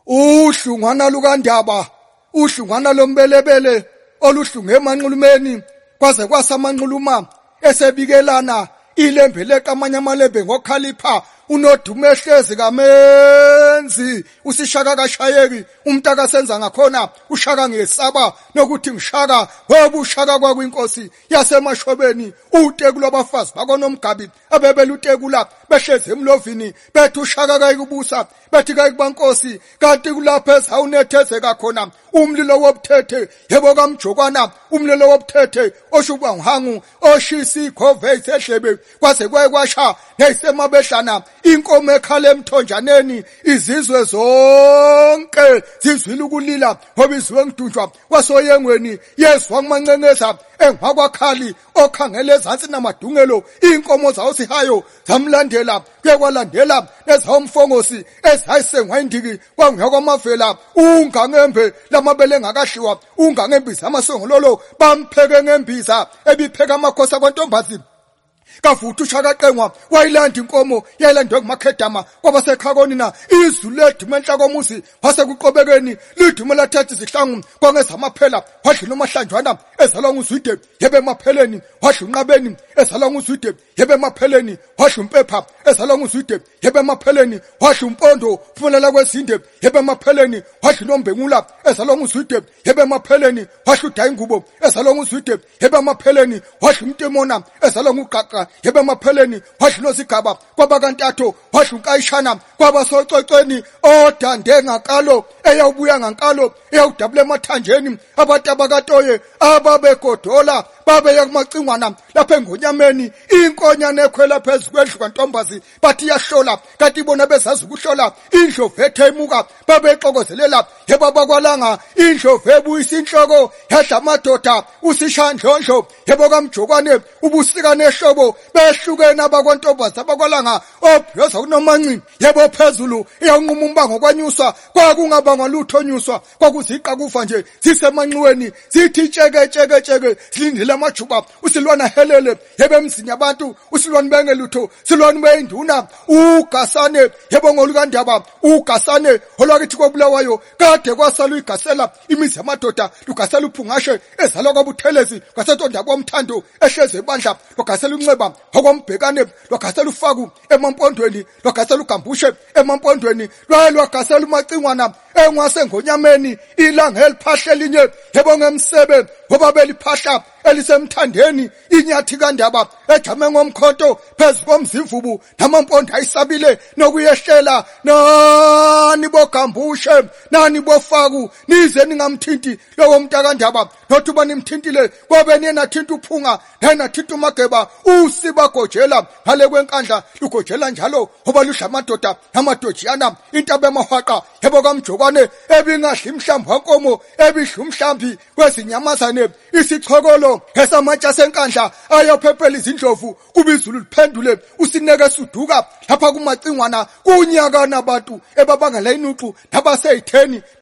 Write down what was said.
Uhlungwana lukaNdaba, uhlungwana lombelebele oluhlunge emanqulumeni kwaze kwasamanquluma esebikelana ilembe lekamanye amalembe ngokhalipha unodume hlezi kamenzi usishaka kashayeki umntaka senza ngakhona ushaka ngesaba nokuthi ngishaka webushaka kwakwinkosi yasemashobeni uTekulu abafazi bakonomgabi abebela uTekula behlezi emlovini bethi ushaka kayikubusa bethi kayikubankosi kanti kulapho ezawunethezeka khona umlilo wobuthethe yebo kaMjokwana umlilo wobuthethe oshuba ngihangu oshisa ikhove isehlebe kwaze kwayekwasha neyisemabedlana inkomo ekhala emthonjaneni izizwe zonke zizwile ukulila ngoba izwe ngidunjwa kwasoyengweni yezwa kumancenceza engakwakhali okhangele ezantsi namadungelo inkomo zawo sihayo zamlandela kwekwalandela nezawumfongosi ezayisengwayindiki kwanguyakwamavela ungangembe lamabele engakahliwa ungangembiza amasongololo bampheke ngembiza ebipheka amakhosi akwantombazi kavuthi ushaka qengwa wayilanda inkomo yayilandwe kumakhedama kwabasekhakoni na izulu ledume enhlakomuzi wasekuqobekeni lidume lathatha izihlangu kwangezamaphela wadlula amahlanjwana ezalwa nguzwide yebe emapheleni wadla unqabeni ezalwa nguzwide yebe emapheleni wadla umpepha ezalwa nguzwide yebe emapheleni wadla umpondo fumelela kwezinde yebe emapheleni wadla unombengula ezalwa nguzwide yebe emapheleni wadla udayingubo ezalwa nguzwide yebe emapheleni wadla umntemona ezalwa nguqaqa yebe emapheleni wadla unosigaba kwabakantatho wadla unkayishana kwabasococweni odande ngakalo eyawubuya ngankalo eyawudabula emathanjeni abantu abakatoye ababegodola babeya kumacingwana lapha engonyameni inkonyane ekhwela phezulu kwendlu kantombazi bathi yahlola kanti ibona bezazi ukuhlola indlovu ethe imuka babexokozelela yebo abakwalanga indlovu ebuyisa inhloko yadla amadoda usishandlondlo yebo kaMjokwane ubusika nehlobo behlukene abakwantombazi abakwalanga obhyoza kunomanci yebo phezulu iyawunquma umbango kwanyuswa kwakungabangwa lutho onyuswa kwakuziqa kufa nje zisemanxiweni zithi tsheke silindile amajuba usilwana helele yebe emzini abantu usilwana bengelutho silwana beyinduna ugasane yebo ngolukaNdaba ugasane olwakithi kobulawayo kade kwasala igasela imizi yamadoda lugasela uphungashe ezalwa kwabuthelezi ngasetondaba omthando ehleze ebandla logasela unxeba okombhekane logasela ufaku emampondweni logasela ugambushe emampondweni lwagasela umacingwana engwasengonyameni ilanga eliphahla elinye yebo ngemsebe ngoba beliphahla elisemthandeni inyathi kaNdaba ejame ngomkhonto phezu komzimvubu namampondo ayisabile nokuyehlela nani bogambushe nani bofaku nize ningamthinti lowo mnta kaNdaba nothi uba nimthintile kwabe nina thinta uphunga nina thinta umageba usibagojela ngale kwenkandla lugojela njalo ngoba luhla amadoda amadojiyana intaba emahwaqa yebo kaMjokwane ebingadla imhlambi wankomo ebidla umhlambi kwezinyamazane isichokolo esamatsha senkandla ayophephela izindlovu kuba izulu liphendule usineke suduka lapha kumacingwana kunyakana abantu ebabangela inuqu nabaseyitheni